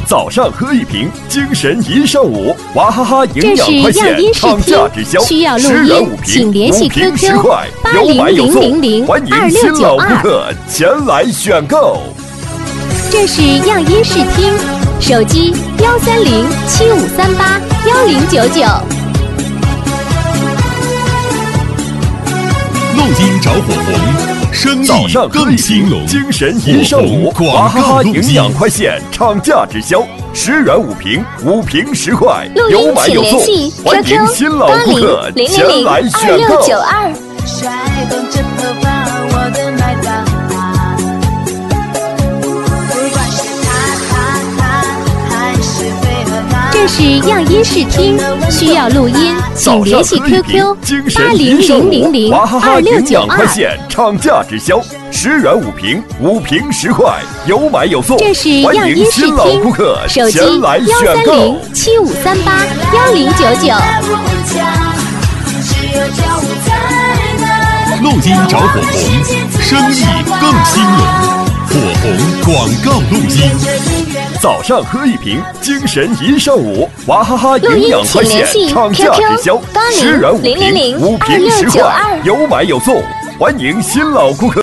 早上喝一瓶，精神一上午。娃哈哈营养快线厂价直销， 需要录 10元音， 5瓶， 请联系 5瓶 QQ 10块，有买有送。欢迎新老顾 8000 客前来选购。 这是样音视听，手机13075381099。 陆金着火红，生意更兴隆。 精神一上午，娃哈哈营养快线厂价直销，10元5瓶，5瓶10块，有买有送。欢迎新老顾客前来选购。 甩动着头发，我的麦当娜，不管是他还是配合他。 这是样音视听，需要录音，请联系 QQ 8000娃哈哈营养快 80062。 线厂价直销，10元5瓶，5瓶10块，有买有送。 这是样欢迎音视新老顾听， 客手机前来选购。 13075381099。 陆金着火红，生意更兴隆。火红广告录音。 早上喝一瓶，精神一上午。娃哈哈营养快线厂价直销，10元5瓶，5瓶10块，有买有送。欢迎新老顾客。